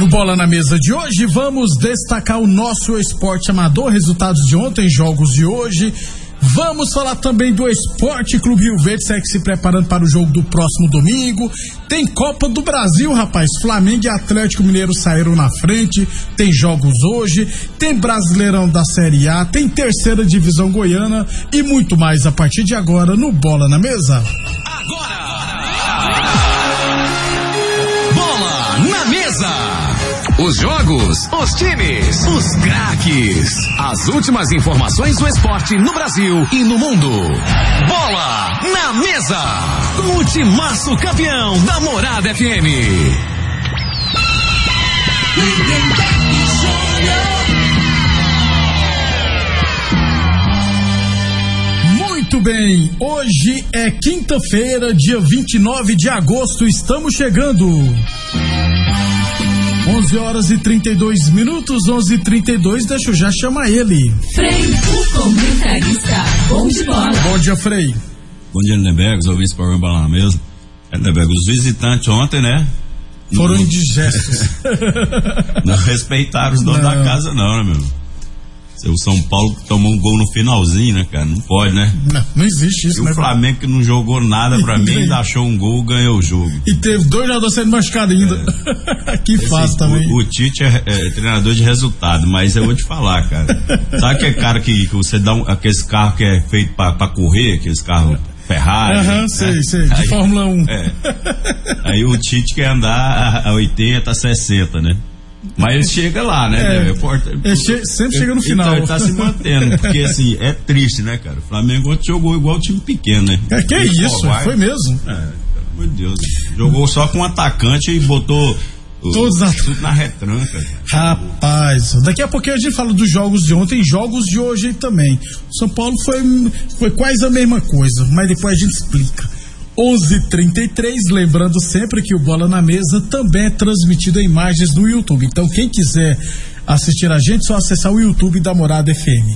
Bola na Mesa de hoje, vamos destacar o nosso esporte amador, resultados de ontem, jogos de hoje. Vamos falar também do Esporte Clube Rio Verde, segue se preparando para o jogo do próximo domingo. Tem Copa do Brasil, rapaz, Flamengo e Atlético Mineiro saíram na frente, tem jogos hoje, tem Brasileirão da Série A, tem Terceira Divisão Goiana e muito mais a partir de agora no Bola na Mesa. Bola na Mesa. Os jogos, os times, os craques. As últimas informações do esporte no Brasil e no mundo. Bola na Mesa. Com o timaço campeão da Morada FM. Muito bem, hoje é quinta-feira, dia 29 de agosto, estamos chegando. 11 horas e 32 minutos, 11h32, deixa eu já chamar ele. Frei, o comentarista, bom de bola. Bom dia, Frei. Bom dia, Lindenberg, os ouvintes para o Bola na Mesa. Lindenberg, os visitantes ontem, né? Foram indigestos. Não respeitaram os donos da casa, não, né, meu? O São Paulo tomou um gol no finalzinho, né, cara? Não pode, né? Não existe isso, né? O Flamengo que não jogou nada pra mim, ainda achou um gol, ganhou o jogo. E teve 2 jogadores sendo machucados ainda. Que fácil também. O Tite é treinador de resultado, mas eu vou te falar, cara. Sabe aquele cara que você dá aqueles carros que é feito pra correr, aqueles carros Ferrari? Sei, de Fórmula 1. Aí o Tite quer andar a 80, 60, né? Mas ele chega lá, né? Sempre chega no final. Então ele tá se mantendo, porque assim, é triste, né, cara? O Flamengo ontem jogou igual o time pequeno, né? Que é isso? Foi mesmo? Pelo amor de Deus. Jogou só com um atacante e botou tudo na retranca. Rapaz, daqui a pouquinho a gente fala dos jogos de ontem, jogos de hoje também. O São Paulo foi quase a mesma coisa, mas depois a gente explica. 11h33, lembrando sempre que o Bola na Mesa também é transmitido em imagens no YouTube. Então quem quiser assistir a gente, só acessar o YouTube da Morada FM.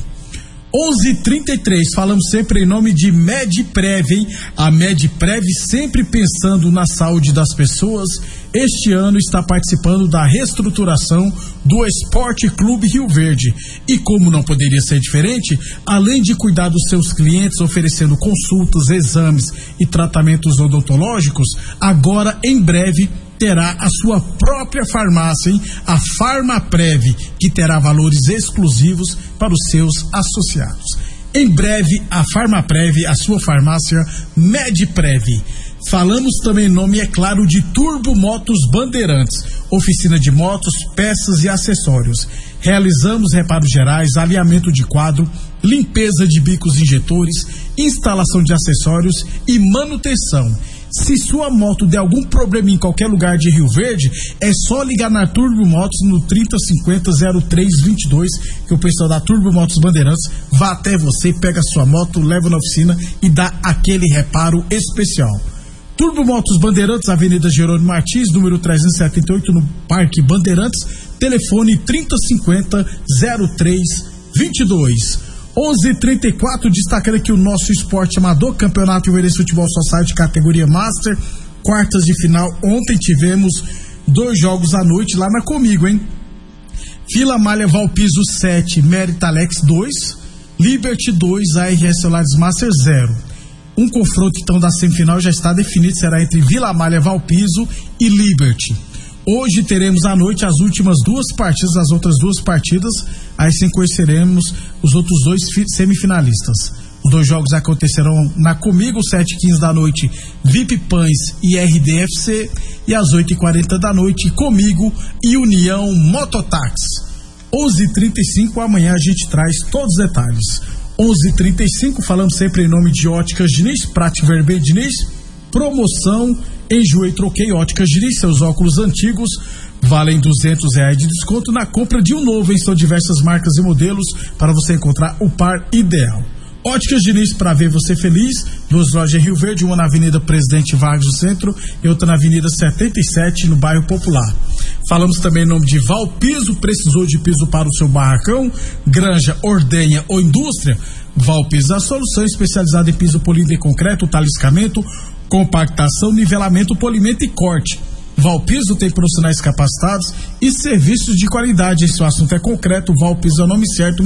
11h33, falamos sempre em nome de Medprev, hein? A Medprev sempre pensando na saúde das pessoas. Este ano está participando da reestruturação do Esporte Clube Rio Verde. E como não poderia ser diferente, além de cuidar dos seus clientes, oferecendo consultas, exames e tratamentos odontológicos, agora em breve terá a sua própria farmácia, hein? A Farmaprev, que terá valores exclusivos para os seus associados. Em breve, a Farmaprev, a sua farmácia Medprev. Falamos também em nome, é claro, de Turbo Motos Bandeirantes, oficina de motos, peças e acessórios. Realizamos reparos gerais, alinhamento de quadro, limpeza de bicos injetores, instalação de acessórios e manutenção. Se sua moto der algum problema em qualquer lugar de Rio Verde, é só ligar na Turbo Motos no 3050-0322, que o pessoal da Turbo Motos Bandeirantes vai até você, pega a sua moto, leva na oficina e dá aquele reparo especial. Turbo Motos Bandeirantes, Avenida Jerônimo Martins, número 378, no Parque Bandeirantes, telefone 3050-0322. 11h34, destacando aqui o nosso esporte amador, Campeonato Rio Verde Futebol Society, categoria Master, quartas de final. Ontem tivemos 2 jogos à noite lá na Comigo, hein? Vila Malha Valpiso 7, Mérita Alex 2, Liberty 2, ARS Solares Master 0. Um confronto então da semifinal já está definido, será entre Vila Malha Valpiso e Liberty. Hoje teremos à noite as últimas 2 partidas, as outras 2 partidas, aí sim conheceremos os outros 2 semifinalistas. Os 2 jogos acontecerão na Comigo, 7h15 da noite, VIP Pães e RDFC, e às 8h40 da noite, Comigo e União Mototáxi. 11h35, amanhã a gente traz todos os detalhes. 11h35, falamos sempre em nome de Óticas Diniz, Prate Vermelho Diniz, promoção Enjoei Troquei Óticas Diniz, seus óculos antigos valem R$200 de desconto na compra de um novo, hein? São diversas marcas e modelos para você encontrar o par ideal. Óticas Diniz, para ver você feliz, 2 lojas em Rio Verde, uma na Avenida Presidente Vargas do Centro e outra na Avenida 77, no bairro Popular. Falamos também em nome de Valpiso, precisou de piso para o seu barracão, granja, ordenha ou indústria? Valpiso, a solução especializada em piso polido e concreto, taliscamento, compactação, nivelamento, polimento e corte. Valpiso tem profissionais capacitados e serviços de qualidade. Esse assunto é concreto. Valpiso é o nome certo,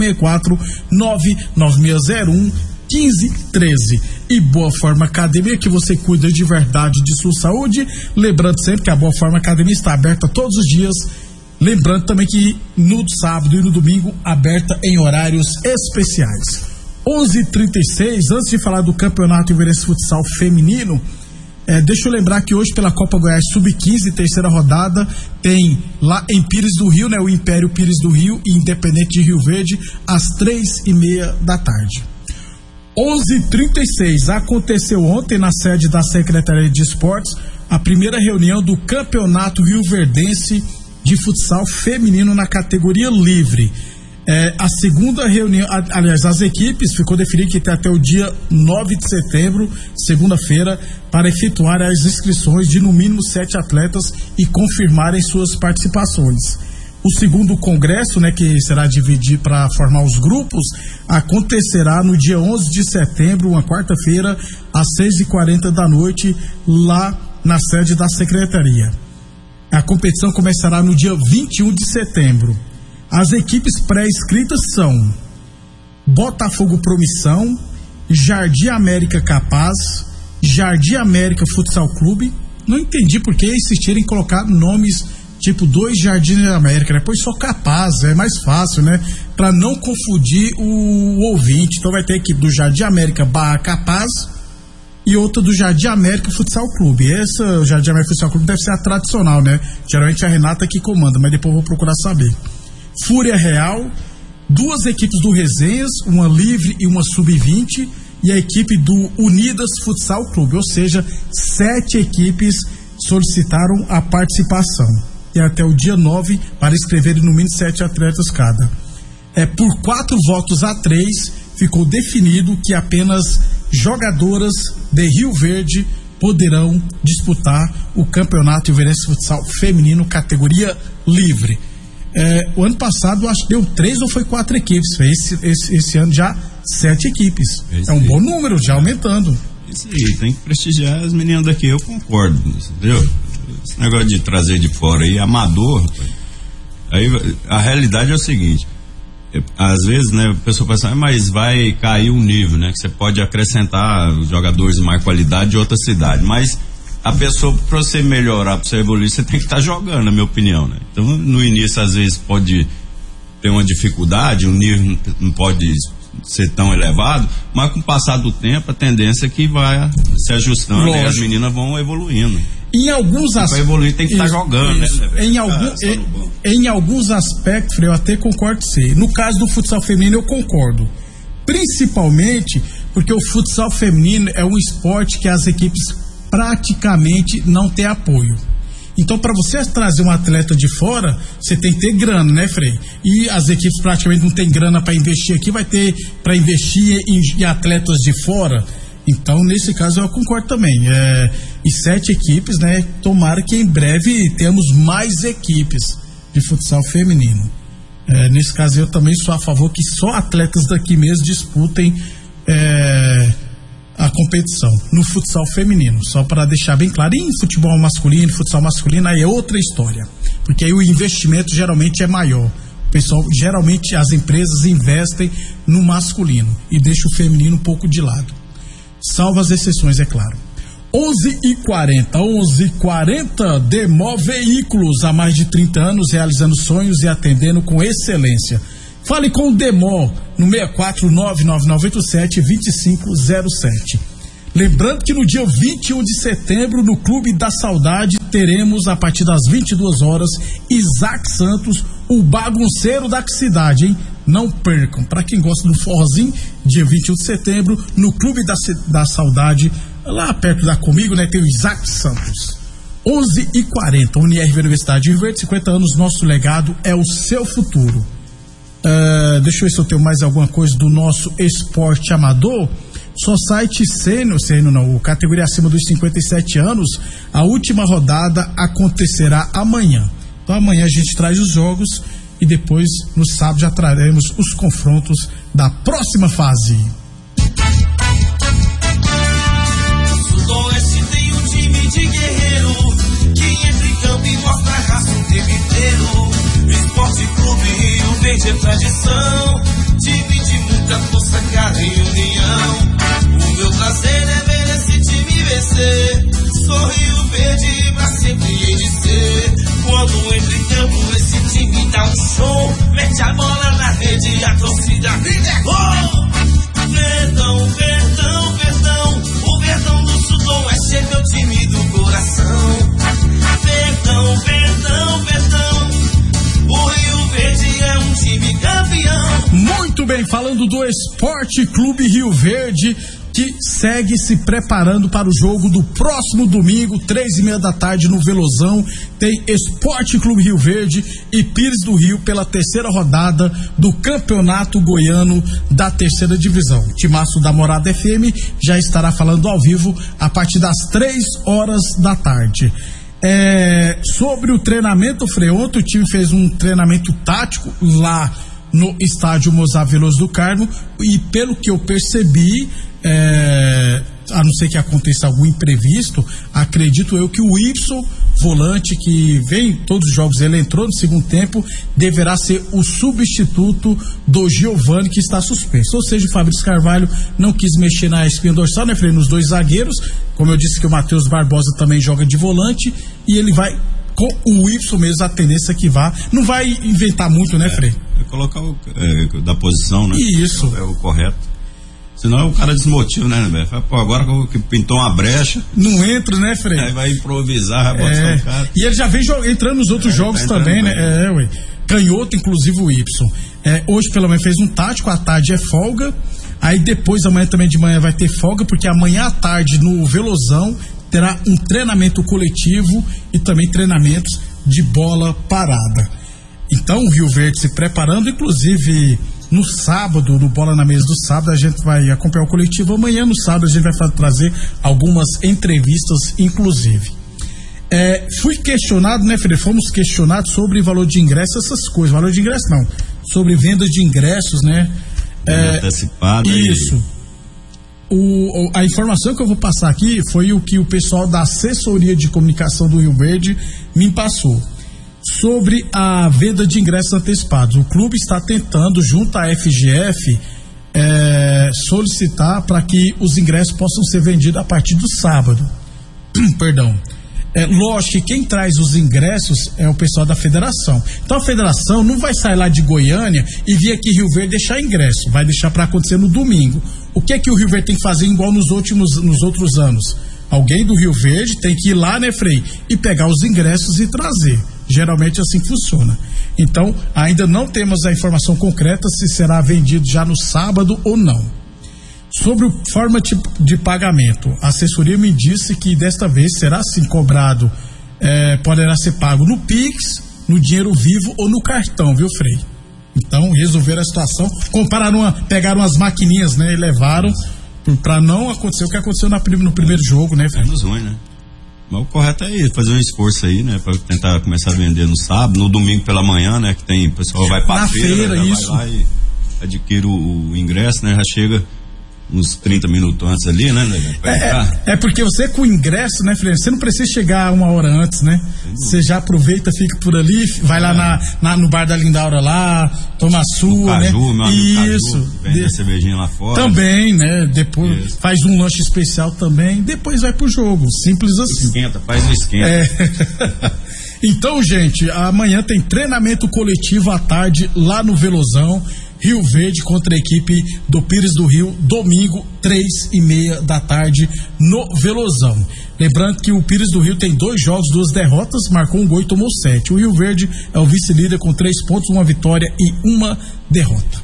6499601 1513. E Boa Forma Academia, que você cuida de verdade de sua saúde. Lembrando sempre que a Boa Forma Academia está aberta todos os dias. Lembrando também que no sábado e no domingo, aberta em horários especiais. 11h36, antes de falar do Campeonato Ilverense Futsal Feminino, deixa eu lembrar que hoje pela Copa Goiás Sub-15, terceira rodada, tem lá em Pires do Rio, né, o Império Pires do Rio e Independente de Rio Verde, às 3:30 da tarde. 11h36, aconteceu ontem na sede da Secretaria de Esportes a primeira reunião do Campeonato Rioverdense de Futsal Feminino na categoria livre. A segunda reunião, aliás, as equipes ficou definido que tem até o dia 9 de setembro, segunda-feira, para efetuar as inscrições de no mínimo 7 atletas e confirmarem suas participações. O segundo congresso, né, que será dividido para formar os grupos, acontecerá no dia 11 de setembro, uma quarta-feira, às 6h40 da noite, lá na sede da Secretaria. A competição começará no dia 21 de setembro. As equipes pré-inscritas são Botafogo Promissão, Jardim América Capaz, Jardim América Futsal Clube. Não entendi por que insistirem em colocar nomes tipo 2 Jardim América, né? Pois só Capaz, é mais fácil, né? Para não confundir o ouvinte. Então vai ter a equipe do Jardim América / Capaz e outra do Jardim América Futsal Clube. Essa, o Jardim América Futsal Clube, deve ser a tradicional, né? Geralmente a Renata que comanda, mas depois eu vou procurar saber. Fúria Real, 2 equipes do Resenhas, uma livre e uma sub-20, e a equipe do Unidas Futsal Clube, ou seja, 7 equipes solicitaram a participação. E até o dia 9 para inscreverem no mínimo 7 atletas cada. Por 4 votos a 3, ficou definido que apenas jogadoras de Rio Verde poderão disputar o Campeonato Ilverense Futsal Feminino categoria livre. O ano passado acho que deu 3 ou foi 4 equipes. Esse ano já 7 equipes. É um bom número, já aumentando. Isso aí, tem que prestigiar as meninas daqui, eu concordo, entendeu? Esse negócio de trazer de fora aí, amador, aí a realidade é o seguinte, às vezes, né, a pessoa pensa, mas vai cair o nível, né, que você pode acrescentar jogadores de mais qualidade de outra cidade, mas a pessoa, para você melhorar, para você evoluir, você tem que estar jogando, na minha opinião, né? Então, no início, às vezes, pode ter uma dificuldade, o nível não pode ser tão elevado, mas com o passar do tempo, a tendência é que vai se ajustando e as meninas vão evoluindo. Em alguns aspectos. Para evoluir tem que estar jogando, isso, né? Em alguns aspectos, eu até concordo com você. No caso do futsal feminino, eu concordo. Principalmente porque o futsal feminino é um esporte que as equipes praticamente não têm apoio. Então, para você trazer um atleta de fora, você tem que ter grana, né, Frei? E as equipes praticamente não têm grana para investir aqui, vai ter para investir em atletas de fora. Então, nesse caso, eu concordo também. E 7 equipes, né? Tomara que em breve temos mais equipes de futsal feminino. Nesse caso, eu também sou a favor que só atletas daqui mesmo disputem a competição no futsal feminino, só para deixar bem claro. E em futebol masculino, futsal masculino, aí é outra história, porque aí o investimento geralmente é maior. O pessoal, geralmente as empresas investem no masculino e deixa o feminino um pouco de lado, salvo as exceções, é claro. 11h40, Demó Veículos, há mais de 30 anos realizando sonhos e atendendo com excelência. Fale com o Demó no 6499987-2507. Lembrando que no dia 21 de setembro, no Clube da Saudade, teremos, a partir das 22 horas, Isaac Santos, o bagunceiro da cidade, hein? Não percam. Para quem gosta do forrozinho, dia 21 de setembro, no Clube da Saudade, lá perto da Comigo, né? Tem o Isaac Santos. 11h40, Unirv Universidade de Rio Verde, 50 anos, nosso legado é o seu futuro. Deixa eu ver se eu tenho mais alguma coisa do nosso esporte amador. Society Sênior, não, categoria acima dos 57 anos, a última rodada acontecerá amanhã. Então amanhã a gente traz os jogos e depois no sábado já traremos os confrontos da próxima fase. Sudoeste tem um time de guerreiro que entra em falando do Esporte Clube Rio Verde, que segue se preparando para o jogo do próximo domingo, 3:30 da tarde, no Velozão. Tem Esporte Clube Rio Verde e Pires do Rio pela terceira rodada do Campeonato Goiano da terceira divisão. O timaço da Morada FM já estará falando ao vivo a partir das 3:00 da tarde. Sobre o treinamento, Frei, ontem o time fez um treinamento tático lá no estádio Mozar Veloso do Carmo, e pelo que eu percebi, a não ser que aconteça algum imprevisto, acredito eu que o Ibson, volante que vem em todos os jogos, ele entrou no segundo tempo, deverá ser o substituto do Giovani, que está suspenso. Ou seja, o Fabrício Carvalho não quis mexer na espinha dorsal, né, Frei, nos dois zagueiros. Como eu disse que o Matheus Barbosa também joga de volante, e ele vai com o Ibson mesmo, a tendência que vá, não vai inventar muito, né, Frei? Colocar da posição, né? Isso. É o correto. Senão o cara desmotiva, né, velho? Pô, agora que pintou uma brecha. Não entra, né, Frei? Aí vai improvisar, vai botar o cara. E ele já vem entrando nos outros jogos também, né? Ué. Canhoto, inclusive o Y. Hoje, pelo menos, fez um tático, à tarde é folga. Aí depois, amanhã também de manhã vai ter folga, porque amanhã à tarde no Velozão terá um treinamento coletivo e também treinamentos de bola parada. Então o Rio Verde se preparando, inclusive no sábado, no Bola na Mesa do sábado, a gente vai acompanhar o coletivo. Amanhã no sábado a gente vai trazer algumas entrevistas, inclusive. Fui questionado, né, Felipe? Fomos questionados sobre valor de ingresso, essas coisas. Valor de ingresso não, sobre venda de ingressos, né? Antecipado. Isso. A informação que eu vou passar aqui foi o que o pessoal da assessoria de comunicação do Rio Verde me passou. Sobre a venda de ingressos antecipados, o clube está tentando, junto à FGF, solicitar para que os ingressos possam ser vendidos a partir do sábado. Perdão. Lógico que quem traz os ingressos é o pessoal da federação. Então a federação não vai sair lá de Goiânia e vir aqui Rio Verde deixar ingresso, vai deixar para acontecer no domingo. O que é que o Rio Verde tem que fazer igual nos outros anos? Alguém do Rio Verde tem que ir lá, né, Frei, e pegar os ingressos e trazer. Geralmente assim funciona. Então, ainda não temos a informação concreta se será vendido já no sábado ou não. Sobre forma de pagamento, a assessoria me disse que desta vez será sim cobrado, poderá ser pago no Pix, no dinheiro vivo ou no cartão, viu, Frei? Então, resolveram a situação, pegaram as maquininhas, né, e levaram para não acontecer o que aconteceu no primeiro jogo, né, Frei? Menos ruim, né? Mas o correto é isso, fazer um esforço aí, né? Pra tentar começar a vender no sábado, no domingo pela manhã, né? Que tem, o pessoal vai pra feira, isso. Vai lá e adquire o ingresso, né? Já chega uns 30 minutos antes ali, né? Porque você com o ingresso, né, Felipe? Você não precisa chegar uma hora antes, né? Você já aproveita, fica por ali, vai lá no bar da Lindaura lá, toma a sua, Caju, né? Meu amigo Isso. Caju, vende a cervejinha lá fora. Também, né? Depois faz um lanche especial também, depois vai pro jogo. Simples assim. Faz o esquenta. Então, gente, amanhã tem treinamento coletivo à tarde lá no Velozão. Rio Verde contra a equipe do Pires do Rio, domingo, 3:30 da tarde, no Velozão. Lembrando que o Pires do Rio tem 2 jogos, 2 derrotas, marcou 1 gol e tomou 7. O Rio Verde é o vice-líder com 3 pontos, 1 vitória e 1 derrota.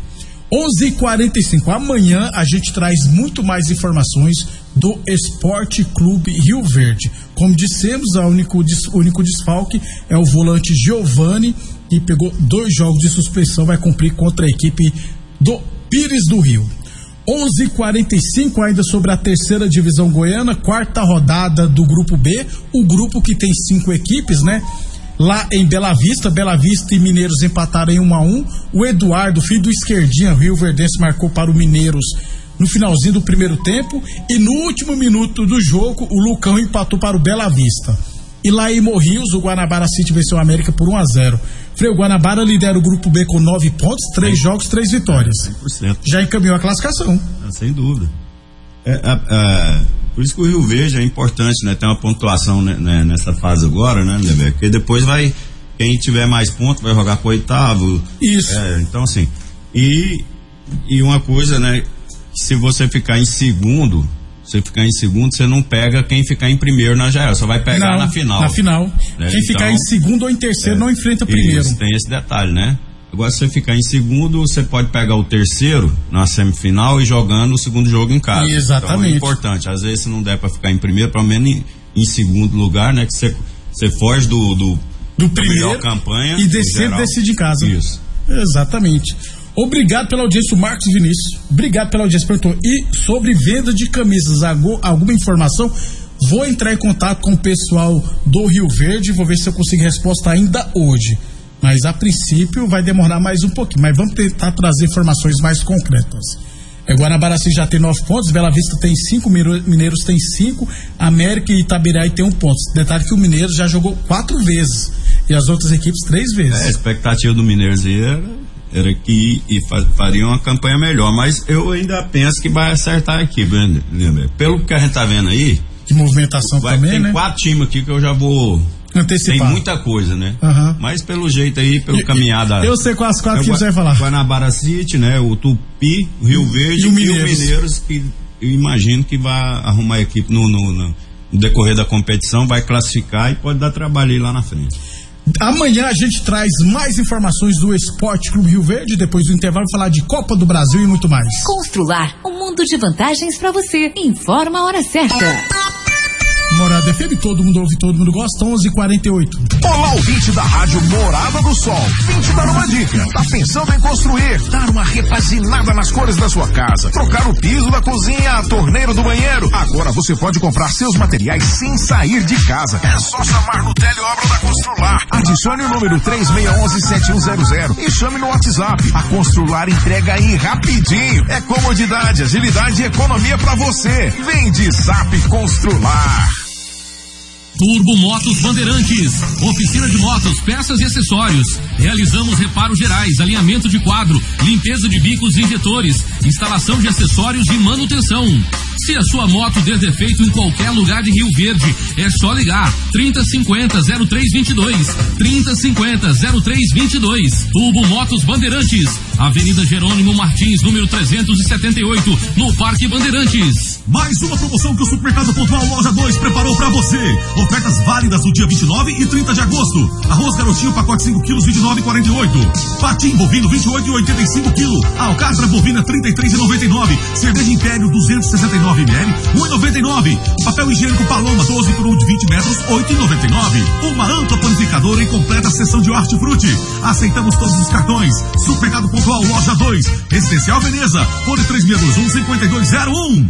11:45. Amanhã a gente traz muito mais informações do Esporte Clube Rio Verde. Como dissemos, o único desfalque é o volante Giovani, que pegou 2 jogos de suspensão, vai cumprir contra a equipe do Pires do Rio. 11:45, ainda sobre a terceira divisão goiana, 4ª rodada do grupo B, o grupo que tem 5 equipes, né? Lá em Bela Vista e Mineiros empataram em 1-1. O Eduardo, filho do Esquerdinha, Rio Verdense, marcou para o Mineiros no finalzinho do primeiro tempo, e no último minuto do jogo o Lucão empatou para o Bela Vista. E lá em Morrinhos, o Guanabara City venceu o América por 1-0. Frei, o Guanabara lidera o grupo B com 9 pontos, 3 jogos, 3 vitórias. 100%. Já encaminhou a classificação. Sem dúvida. Por isso que o Rio Verde é importante, né? Ter uma pontuação, né, nessa fase agora, né, Leber? Porque depois quem tiver mais pontos vai jogar pro 8º. Isso. Então, assim, e uma coisa, né? Se você ficar em segundo, você não pega quem ficar em primeiro na geral, só vai pegar na final. Na final. Né? Quem ficar em segundo ou em terceiro não enfrenta primeiro. Isso, tem esse detalhe, né? Agora, se você ficar em segundo, você pode pegar o terceiro na semifinal e jogando o segundo jogo em casa. Exatamente. Então é importante. Às vezes, se não der para ficar em primeiro, pelo menos em segundo lugar, né? Que você foge do primeiro campanha e decide em casa. Isso. Exatamente. Obrigado pela audiência, o Marcos Vinícius. Obrigado pela audiência, perguntou. E sobre venda de camisas, alguma informação? Vou entrar em contato com o pessoal do Rio Verde, vou ver se eu consigo resposta ainda hoje. Mas a princípio vai demorar mais um pouquinho, mas vamos tentar trazer informações mais concretas. Guanabaraci já tem 9 pontos, Bela Vista tem 5, Mineiros tem 5, América e Itabiraí tem 1 ponto. Detalhe que o Mineiros já jogou 4 vezes e as outras equipes 3 vezes. A expectativa do Mineiros era que faria uma campanha melhor, mas eu ainda penso que vai acertar a equipe, né? Pelo que a gente tá vendo aí, de movimentação também, tem, né? Tem 4 times aqui que eu já vou antecipar. Tem muita coisa, né? Mas pelo jeito aí, pelo caminhada. Eu sei quais 4 que você vai falar. Guanabara City, né? O Tupi, o Rio Verde e o Mineiros, que eu imagino que vai arrumar a equipe no decorrer da competição, vai classificar e pode dar trabalho aí lá na frente. Amanhã a gente traz mais informações do Esporte Clube Rio Verde, depois do intervalo falar de Copa do Brasil e muito mais. Constrular um mundo de vantagens para você. Informa a hora certa. Morada FM, todo mundo ouve, todo mundo gosta, 11h48. Olá, ouvinte da Rádio Morada do Sol. Vim te dar uma dica. Tá pensando em construir, dar uma repaginada nas cores da sua casa, trocar o piso da cozinha, a torneira do banheiro? Agora você pode comprar seus materiais sem sair de casa. É só chamar no Teleobra da Constrular. Adicione o número 3611-7100 e chame no WhatsApp. A Constrular entrega aí rapidinho. É comodidade, agilidade e economia pra você. Vem de Zap Constrular. Turbo Motos Bandeirantes, oficina de motos, peças e acessórios. Realizamos reparos gerais, alinhamento de quadro, limpeza de bicos e injetores, instalação de acessórios e manutenção. Se a sua moto der defeito em qualquer lugar de Rio Verde, é só ligar 3050-0322, 3050-0322. Turbo Motos Bandeirantes, Avenida Jerônimo Martins, número 378, no Parque Bandeirantes. Mais uma promoção que o Supermercado Pontual Loja 2 preparou pra você. Ofertas válidas no dia 29 e 30 de agosto. Arroz Garotinho, pacote 5 quilos, 29,48. Patim bovino, 28,85 kg. Alcatra bovina, 33,99. Cerveja Império, 269 ml, 1,99. Papel higiênico Paloma, 12 por 1 de 20 metros, 8,99. Uma ampla panificadora em completa seção de hortifruti. Aceitamos todos os cartões. Supermercado Pontual Loja 2, Residencial Veneza, fone 3621-5201.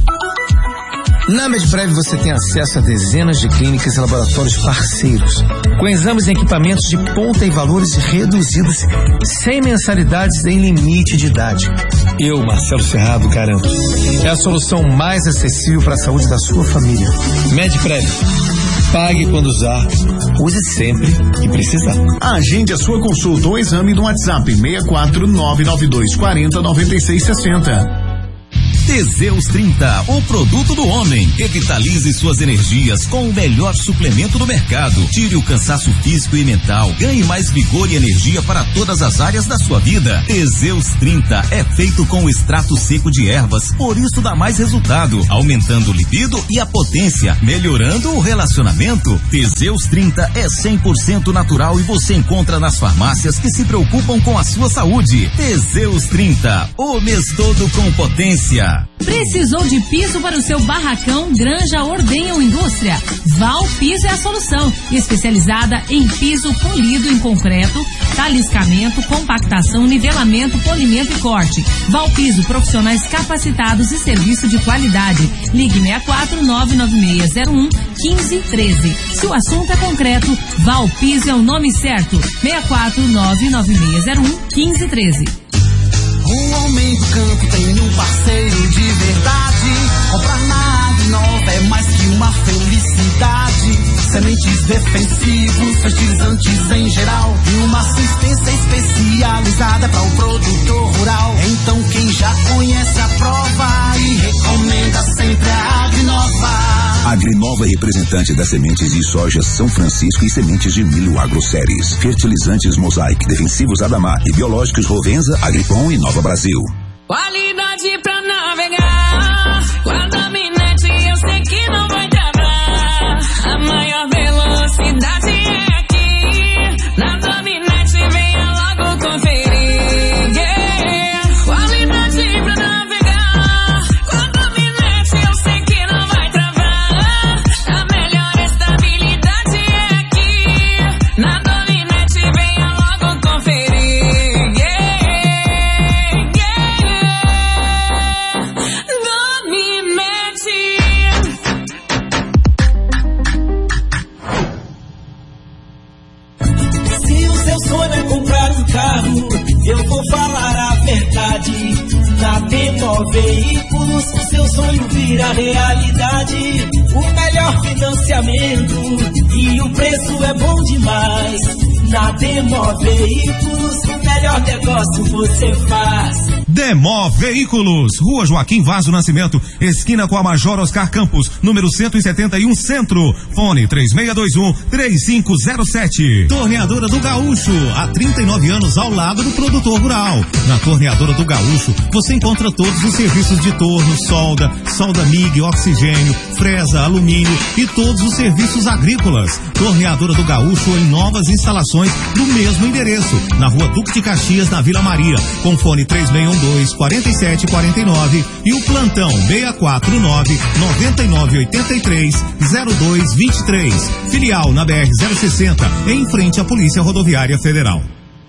Na Medprev você tem acesso a dezenas de clínicas e laboratórios parceiros, com exames e equipamentos de ponta e valores reduzidos, sem mensalidades em limite de idade. Eu, Marcelo Cerrado, garanto. É a solução mais acessível para a saúde da sua família. Medprev. Pague quando usar, use sempre que precisar. Agende a sua consulta ou exame no WhatsApp 64992409660. Teseus 30, o produto do homem. Revitalize suas energias com o melhor suplemento do mercado. Tire o cansaço físico e mental. Ganhe mais vigor e energia para todas as áreas da sua vida. Teseus 30 é feito com extrato seco de ervas, por isso dá mais resultado, aumentando o libido e a potência, melhorando o relacionamento. Teseus 30 é 100% natural e você encontra nas farmácias que se preocupam com a sua saúde. Teseus 30, o mês todo com potência. Precisou de piso para o seu barracão, granja, ordenha ou indústria? Val Piso é a solução, especializada em piso polido em concreto, taliscamento, compactação, nivelamento, polimento e corte. Val Piso, profissionais capacitados e serviço de qualidade. Ligue 64-99601-1513. Se o assunto é concreto, Val Piso é o nome certo. 64-99601-1513. O homem do campo tem um parceiro de verdade. Comprar na Agrinova é mais que uma felicidade. Sementes defensivos, fertilizantes em geral e uma assistência especializada para o produtor rural. Então quem já conhece a prova e recomenda sempre a Agrinova. Agrinova é representante das sementes de soja São Francisco e sementes de milho Agroceres. Fertilizantes Mosaic, defensivos Adamar e biológicos Rovenza, Agripom e Nova Brasil. Qualidade pra navegar. Com a Dominete eu sei que não vai travar. A maior velocidade é aqui. Na Dominete venha logo conferir. seu sonho é comprar um carro, eu vou falar a verdade. Na Demo Veículos, o seu sonho vira realidade. O melhor financiamento e o preço é bom demais. Na Demo Veículos, o melhor negócio você faz. Demo Veículos, Rua Joaquim Vaz do Nascimento, esquina com a Major Oscar Campos, número 171 Centro. Fone 3621-3507. Torneadora do Gaúcho, há 39 anos ao lado do produtor rural. Na Torneadora do Gaúcho, você encontra todos os serviços de torno, solda MIG, oxigênio, fresa, alumínio e todos os serviços agrícolas. Torneadora do Gaúcho em novas instalações do mesmo endereço, na Rua Duque de Caxias, na Vila Maria, com fone 3612-4749 e o plantão 649-9983-0223. Filial na BR-060, em frente à Polícia Rodoviária Federal.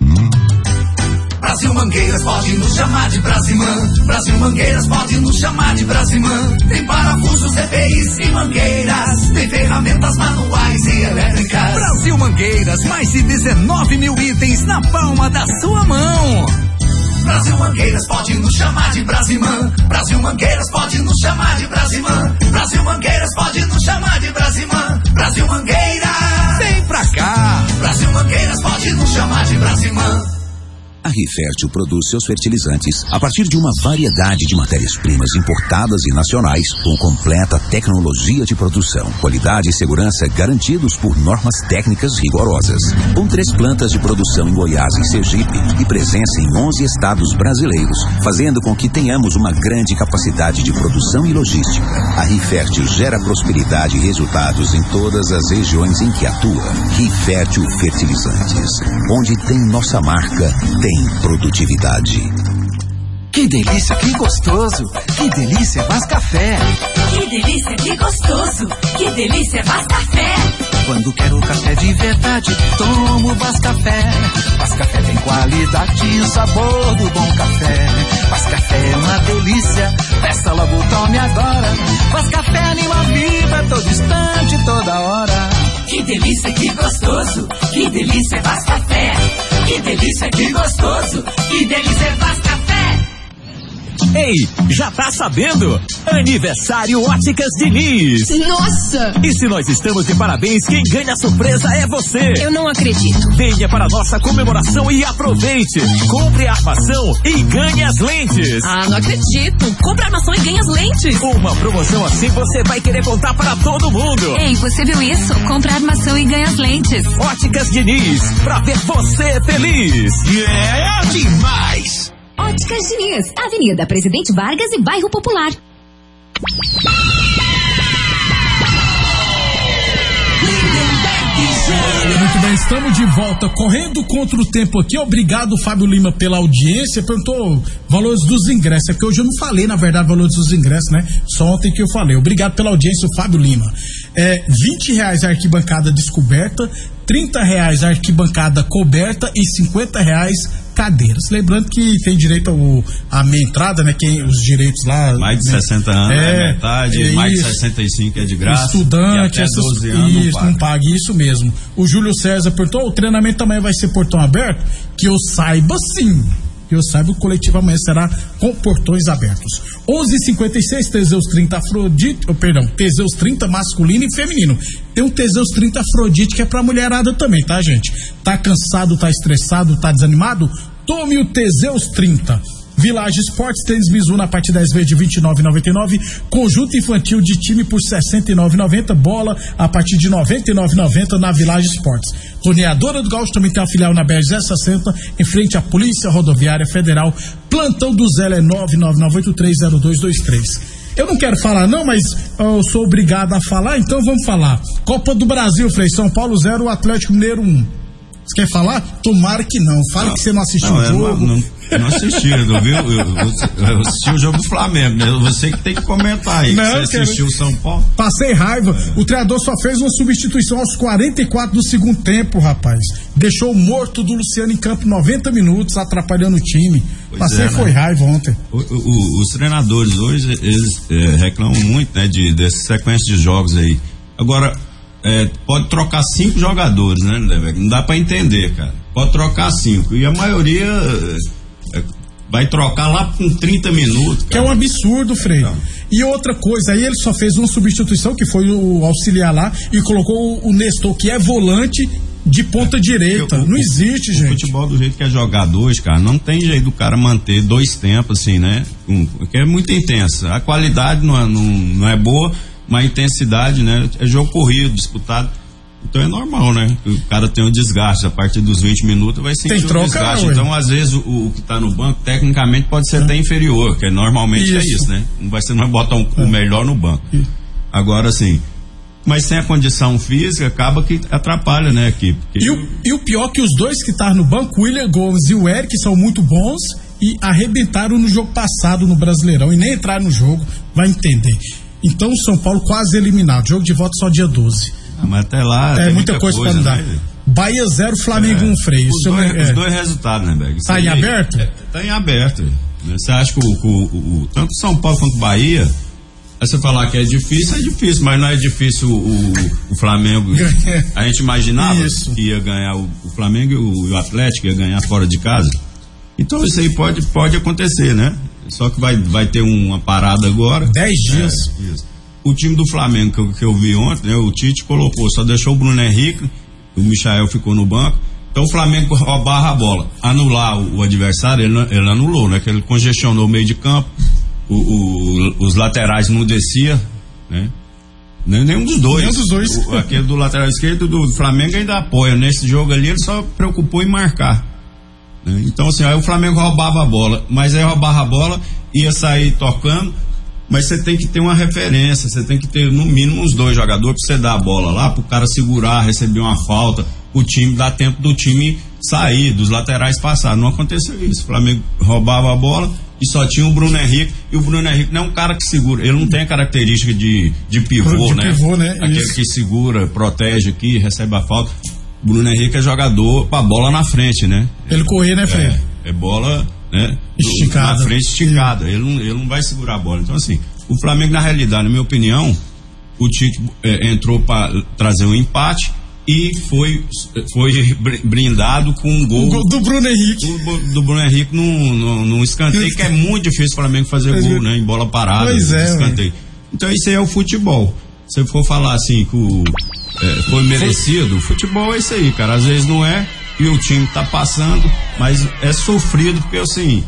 Brasil Mangueiras pode nos chamar de Brasimã. Brasil Mangueiras pode nos chamar de Brasimã. Tem parafusos, EPIs e mangueiras. Tem ferramentas manuais e elétricas. Brasil Mangueiras, mais de 19 mil itens na palma da sua mão. Brasil Mangueiras pode nos chamar de Brasimã. Brasil Mangueiras pode nos chamar de Brasimã. Brasil Mangueiras pode nos chamar de Brasimã. Brasil Mangueiras, vem pra cá. Brasil Mangueiras pode nos chamar de Brasimã. A Rifértil produz seus fertilizantes a partir de uma variedade de matérias-primas importadas e nacionais com completa tecnologia de produção, qualidade e segurança garantidos por normas técnicas rigorosas. Com 3 plantas de produção em Goiás e Sergipe e presença em 11 estados brasileiros, fazendo com que tenhamos uma grande capacidade de produção e logística. A Rifértil gera prosperidade e resultados em todas as regiões em que atua. Rifértil Fertilizantes. Onde tem nossa marca, tem produtividade. Que delícia, que gostoso. Que delícia, Vaz Café. Que delícia, que gostoso. Que delícia, Vaz Café. Quando quero café de verdade, tomo Vaz Café. Vaz Café tem qualidade e o sabor do bom café. Vaz Café é uma delícia, peça logo, tome agora. Vaz Café anima a vida, todo instante, toda hora. Que delícia, que gostoso. Que delícia, Vaz Café. Que delícia, que gostoso. Que delícia, Vaz Café. Ei, já tá sabendo? Aniversário Óticas Diniz. Nossa! E se nós estamos de parabéns, quem ganha a surpresa é você. Eu não acredito. Venha para a nossa comemoração e aproveite. Compre a armação e ganhe as lentes. Ah, não acredito. Compre a armação e ganhe as lentes. Uma promoção assim você vai querer contar para todo mundo. Ei, você viu isso? Compre a armação e ganhe as lentes. Óticas Diniz, pra ver você feliz. É demais! Óticas Diniz, Avenida Presidente Vargas e Bairro Popular. Muito bem, estamos de volta, correndo contra o tempo aqui. Obrigado, Fábio Lima, pela audiência. Perguntou valores dos ingressos. É porque hoje eu não falei, na verdade, valores dos ingressos, né? Só ontem que eu falei. Obrigado pela audiência, Fábio Lima. R$20 a arquibancada descoberta, R$30 a arquibancada coberta e R$50 cadeiras. Lembrando que tem direito à meia entrada, né? Os direitos lá. Mais de 60 anos é metade, mais de 65 é de graça. Estudante, e até 12 anos não paga. Isso mesmo. O Júlio César perguntou: o treinamento também vai ser portão aberto? Que eu saiba, sim. Que eu saiba, o coletivo amanhã será com portões abertos. 11h56, Teseus 30 Teseus 30 masculino e feminino. Tem um Teseus 30 Afrodite que é pra mulherada também, tá, gente? Tá cansado, tá estressado, tá desanimado? Tome o Teseus 30. Village Esportes, tênis Mizuno a partir 10 vezes de R$29,99. Conjunto infantil de time por R$69,90. Bola a partir de R$99,90 na Village Esportes. Torneadora do Gaúcho também tem uma filial na BR-060, em frente à Polícia Rodoviária Federal. Plantão do Zé é 999830223. Eu não quero falar não, mas eu sou obrigado a falar, então vamos falar. Copa do Brasil, Frei, São Paulo 0, Atlético Mineiro 1. Você quer falar? Tomara que não. Fala que você não assistiu o jogo. Não assisti, viu? Eu assisti o jogo do Flamengo, né? Você que tem que comentar aí. Você assistiu o São Paulo? Passei raiva. O treinador só fez uma substituição aos 44 do segundo tempo, rapaz. Deixou o morto do Luciano em campo 90 minutos, atrapalhando o time. Passei foi raiva ontem. Os treinadores hoje, eles reclamam muito, né? Dessa sequência de jogos aí. Agora, pode trocar 5 jogadores, né, Lindeberg? Não dá pra entender, cara. Pode trocar 5. E a maioria vai trocar lá com 30 minutos. Cara. Que é um absurdo, Frei. E outra coisa, aí ele só fez uma substituição, que foi o auxiliar lá, e colocou o Nestor, que é volante, de ponta direita. Não existe, gente. O futebol do jeito que é jogado hoje, cara, não tem jeito do cara manter 2 tempos, assim, né? Porque é muito intensa. A qualidade não é boa, mas a intensidade, né? É jogo corrido, disputado. Então é normal, né? O cara tem um desgaste. A partir dos 20 minutos vai sentir um desgaste. Então, às vezes, o que tá no banco, tecnicamente, pode ser até inferior, que normalmente é isso, né? Não vai botar o melhor no banco. Agora, assim, mas sem a condição física, acaba que atrapalha, né, a equipe. E o pior que os dois que estavam no banco, o William Gomes e o Eric, são muito bons e arrebentaram no jogo passado no Brasileirão e nem entraram no jogo, vai entender. Então o São Paulo quase eliminado, jogo de volta só dia 12. Mas até lá é muita coisa pra mudar, né? Bahia 0, Flamengo 1, Frei. Os dois resultados, né, Berg? Tá em aberto? Tá em aberto. Você acha que tanto São Paulo quanto Bahia, aí você falar que é difícil, mas não é difícil o Flamengo. A gente imaginava que ia ganhar o Flamengo e o Atlético ia ganhar fora de casa. Então isso aí pode acontecer, né? Só que vai ter uma parada agora. 10 dias. Isso. O time do Flamengo que eu vi ontem, né, o Tite colocou, só deixou o Bruno Henrique, o Michael ficou no banco. Então o Flamengo roubava a bola, anular o adversário, ele anulou, né? Que ele congestionou o meio de campo, os laterais não descia, né? Nenhum dos dois. Aquele do lateral esquerdo do Flamengo ainda apoia. Nesse jogo ali ele só preocupou em marcar, né? Então assim, aí o Flamengo roubava a bola, mas aí roubava a bola, ia sair tocando. Mas você tem que ter uma referência, você tem que ter no mínimo uns 2 jogadores pra você dar a bola lá, pro cara segurar, receber uma falta, o time, dá tempo do time sair, dos laterais passar. Não aconteceu isso. O Flamengo roubava a bola e só tinha o Bruno Henrique, e o Bruno Henrique não é um cara que segura, ele não tem a característica de pivô, né? Aquele isso. Que segura, protege aqui, recebe a falta. O Bruno Henrique é jogador pra bola na frente, né? Ele correr, né, Fred? É bola, né? Esticada. Na frente esticada. Ele não vai segurar a bola. Então, assim, o Flamengo, na realidade, na minha opinião, o Tite entrou para trazer um empate e foi brindado com um gol do Bruno Henrique. Do Bruno Henrique num escanteio, que é muito difícil o Flamengo fazer gol, né? Em bola parada, escanteio. Então, isso aí é o futebol. Se for falar assim que foi merecido, o futebol é isso aí, cara. Às vezes não é, e o time tá passando, mas é sofrido, porque assim,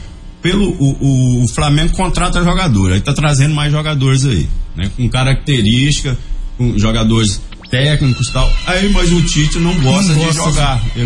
o Flamengo contrata jogador, aí tá trazendo mais jogadores aí, né? Com característica, com jogadores técnicos e tal. Aí, mas o Tite não gosta de jogar. Ele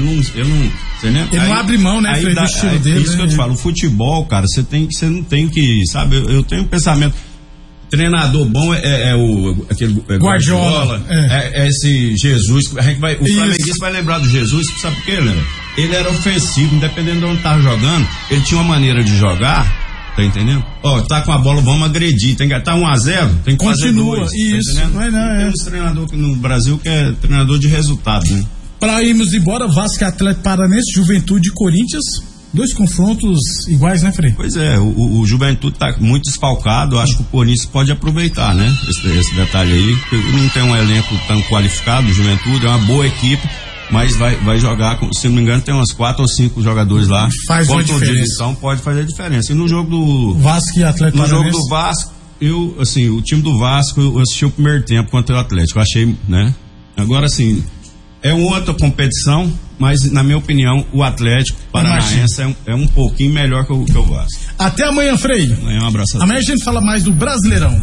não abre mão, né, do estilo dele. É isso que eu te falo. O futebol, cara, você não tem que, sabe, eu tenho um pensamento. Treinador bom é aquele Guardiola, é esse Jesus. O flamenguista vai lembrar do Jesus, sabe por quê, Leandro? Ele era ofensivo, independente de onde estava jogando, ele tinha uma maneira de jogar, tá entendendo? Tá com a bola, vamos agredir, tem que estar 1-0, tem que fazer 2. Isso, tá temos treinador no Brasil que é treinador de resultado, né? Pra irmos embora, Vasco, Atlético Paranense, Juventude e Corinthians. 2 confrontos iguais, né, Frei? Pois é, o Juventude tá muito desfalcado, acho que o Corinthians pode aproveitar, né? Esse detalhe aí, não tem um elenco tão qualificado, o Juventude é uma boa equipe, mas vai jogar, se não me engano, tem umas 4 ou 5 jogadores lá. Faz uma diferença. Então pode fazer a diferença. E no jogo do Vasco e Atlético Paranense? No jogo do Vasco, o time do Vasco, eu assisti o primeiro tempo contra o Atlético, eu achei, né? Agora, assim, é outra competição, mas na minha opinião o Atlético Paranaense é um pouquinho melhor que o Vasco. Até amanhã, Frei. Amanhã um abraço. Amanhã a gente fala mais do Brasileirão.